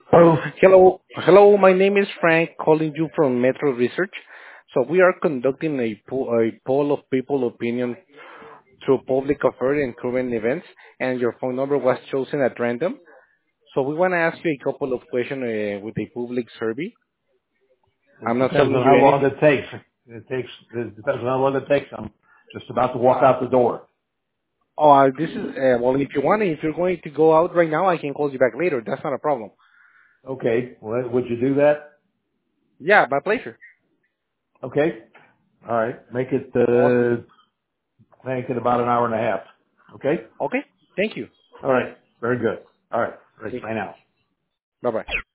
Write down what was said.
Oh, Hello. My name is Frank, calling you from Metro Research. So we are conducting a poll of people opinion through public affairs and current events, and your phone number was chosen at random. So we want to ask you a couple of questions with a public survey. it I'm not depends selling on you how long anything. it takes. It depends on how long it takes. I'm just about to walk out the door. Oh, this is well. If you're going to go out right now, I can call you back later. That's not a problem. Okay. Well, would you do that? Yeah, my pleasure. Okay. All right. Awesome. Make it about an hour and a half. Okay. Okay. Thank you. All right. Very good. All right. Right. Bye now. Bye bye.